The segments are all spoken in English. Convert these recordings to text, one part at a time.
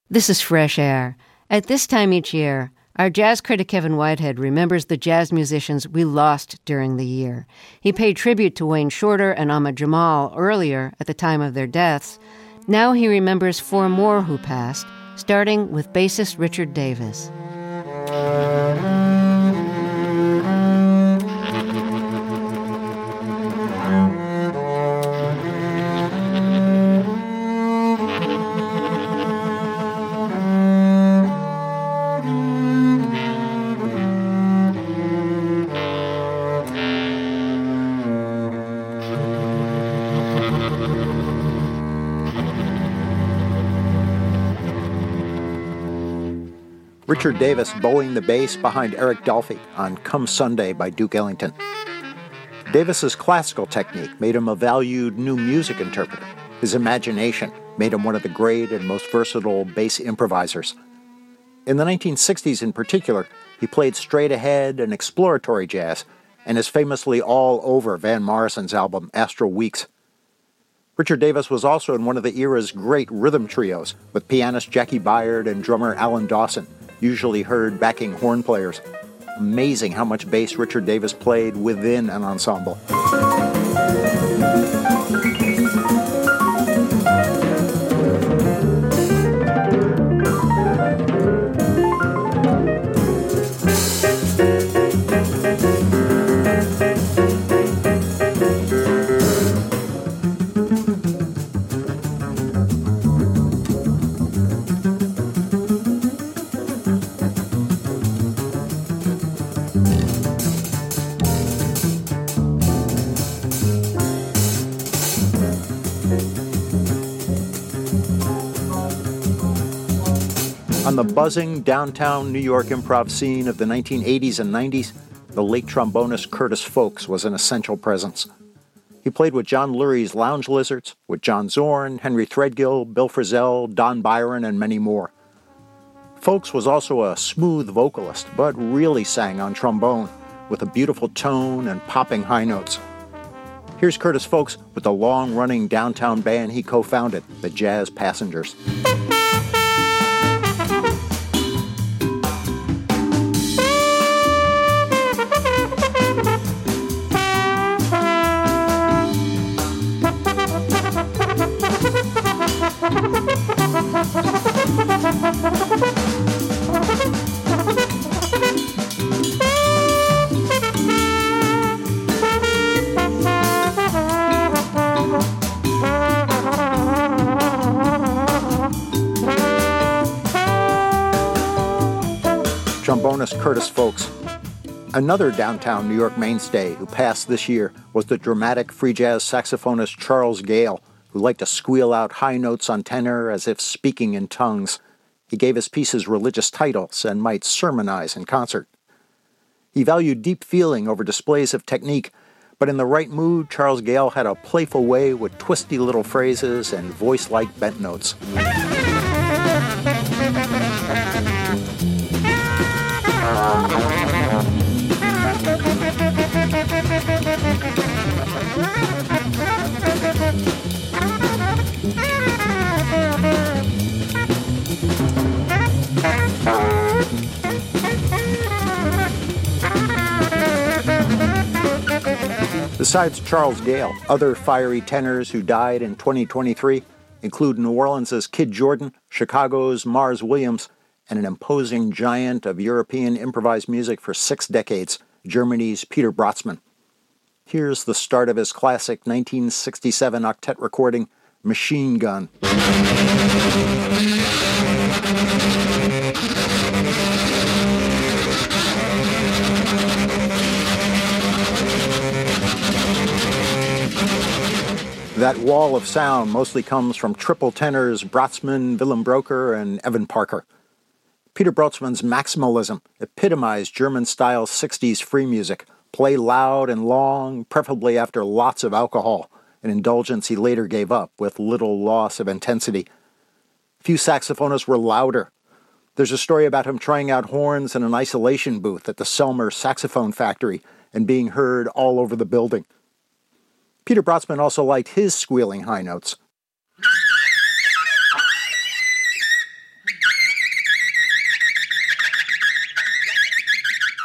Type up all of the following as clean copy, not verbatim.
This is Fresh Air. At this time each year, our jazz critic Kevin Whitehead remembers the jazz musicians we lost during the year. He paid tribute to Wayne Shorter and Ahmad Jamal earlier at the time of their deaths. Now he remembers four more who passed, starting with bassist Richard Davis. Richard Davis bowing the bass behind Eric Dolphy on Come Sunday by Duke Ellington. Davis's classical technique made him a valued new music interpreter. His imagination made him one of the great and most versatile bass improvisers. In the 1960s in particular, he played straight-ahead and exploratory jazz and is famously all over Van Morrison's album Astral Weeks. Richard Davis was also in one of the era's great rhythm trios with pianist Jackie Byard and drummer Alan Dawson, usually heard backing horn players. Amazing how much bass Richard Davis played within an ensemble. On the buzzing downtown New York improv scene of the 1980s and 90s, the late trombonist Curtis Folks was an essential presence. He played with John Lurie's Lounge Lizards, with John Zorn, Henry Threadgill, Bill Frisell, Don Byron, and many more. Folks was also a smooth vocalist, but really sang on trombone, with a beautiful tone and popping high notes. Here's Curtis Folks with the long-running downtown band he co-founded, the Jazz Passengers. Trombonist Curtis Folks. Another downtown New York mainstay who passed this year was the dramatic free jazz saxophonist Charles Gale, who liked to squeal out high notes on tenor as if speaking in tongues. He gave his pieces religious titles and might sermonize in concert. He valued deep feeling over displays of technique, but in the right mood, Charles Gale had a playful way with twisty little phrases and voice-like bent notes. Besides Charles Gale, other fiery tenors who died in 2023 include New Orleans' Kid Jordan, Chicago's Mars Williams, and an imposing giant of European improvised music for 6 decades, Germany's Peter Brötzmann. Here's the start of his classic 1967 octet recording, Machine Gun. That wall of sound mostly comes from triple tenors Brötzmann, Willem Broker, and Evan Parker. Peter Brötzmann's maximalism epitomized German-style 60s free music. Play loud and long, preferably after lots of alcohol, an indulgence he later gave up with little loss of intensity. Few saxophonists were louder. There's a story about him trying out horns in an isolation booth at the Selmer Saxophone Factory and being heard all over the building. Peter Brötzmann also liked his squealing high notes.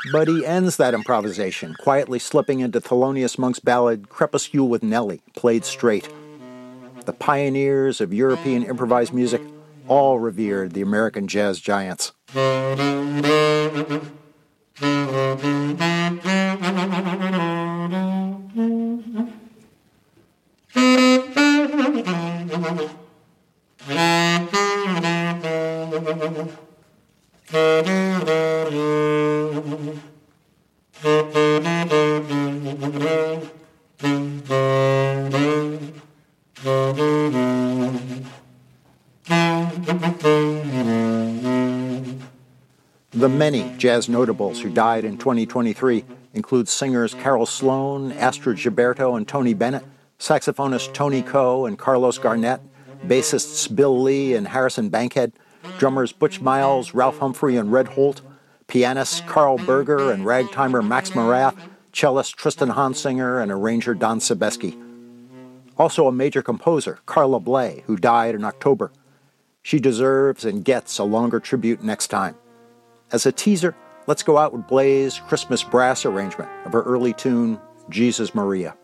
But he ends that improvisation, quietly slipping into Thelonious Monk's ballad Crepuscule with Nellie, played straight. The pioneers of European improvised music all revered the American jazz giants. The many jazz notables who died in 2023 include singers Carol Sloan, Astrid Gilberto, and Tony Bennett, saxophonists Tony Coe and Carlos Garnett, bassists Bill Lee and Harrison Bankhead, drummers Butch Miles, Ralph Humphrey, and Red Holt, pianists Carl Berger and ragtimer Max Morath, cellist Tristan Hansinger, and arranger Don Sebeski. Also a major composer, Carla Bley, who died in October. She deserves and gets a longer tribute next time. As a teaser, let's go out with Bley's Christmas brass arrangement of her early tune, Jesus Maria.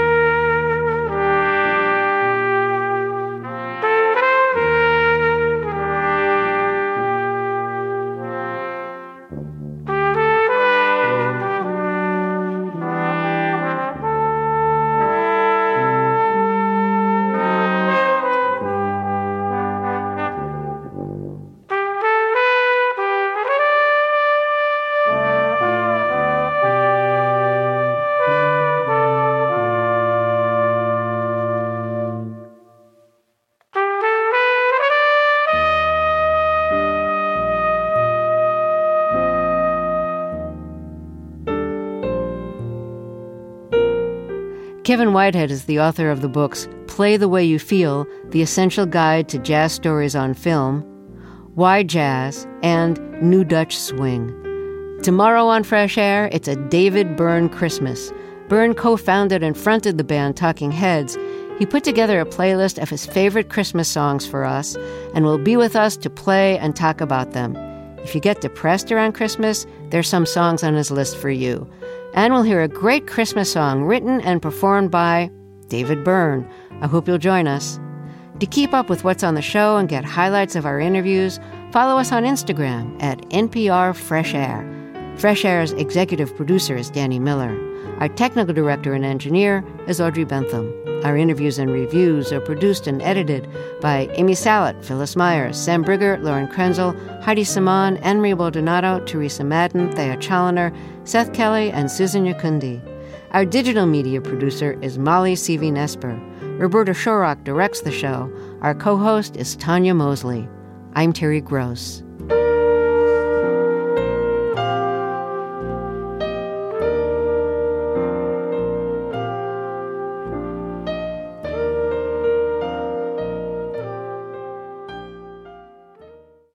Kevin Whitehead is the author of the books Play the Way You Feel, The Essential Guide to Jazz Stories on Film, Why Jazz, and New Dutch Swing. Tomorrow on Fresh Air, it's a David Byrne Christmas. Byrne co-founded and fronted the band Talking Heads. He put together a playlist of his favorite Christmas songs for us and will be with us to play and talk about them. If you get depressed around Christmas, there's some songs on his list for you. And we'll hear a great Christmas song written and performed by David Byrne. I hope you'll join us. To keep up with what's on the show and get highlights of our interviews, follow us on Instagram at NPR Fresh Air. Fresh Air's executive producer is Danny Miller. Our technical director and engineer is Audrey Bentham. Our interviews and reviews are produced and edited by Amy Salet, Phyllis Myers, Sam Brigger, Lauren Krenzel, Heidi Saman, Enri Baldonado, Teresa Madden, Thea Challoner, Seth Kelly, and Susan Yakundi. Our digital media producer is Molly Seavey-Nesper. Roberta Shorrock directs the show. Our co-host is Tanya Mosley. I'm Terry Gross.